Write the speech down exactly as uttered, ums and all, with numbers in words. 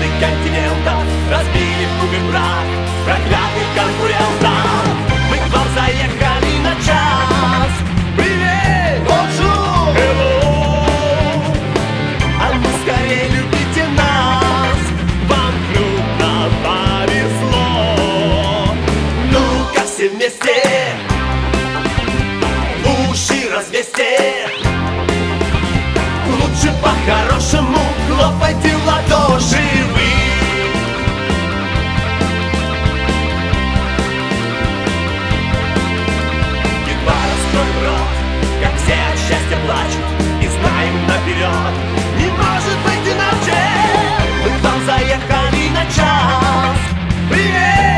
звезды континентов разбили в пух и прах проклятых конкурентов. Мы к вам заехали на час. Привет! Бонжур! Hello! А ну скорее любите нас, вам крупно повезло. Ну-ка все вместе уши развесьте, лучше по-хорошему хлопайте в ладоши вы. Едва раскроем рот, как все от счастья плачут, и знаем наперед, не может быть иначе. Мы к вам заехали на час. Привет!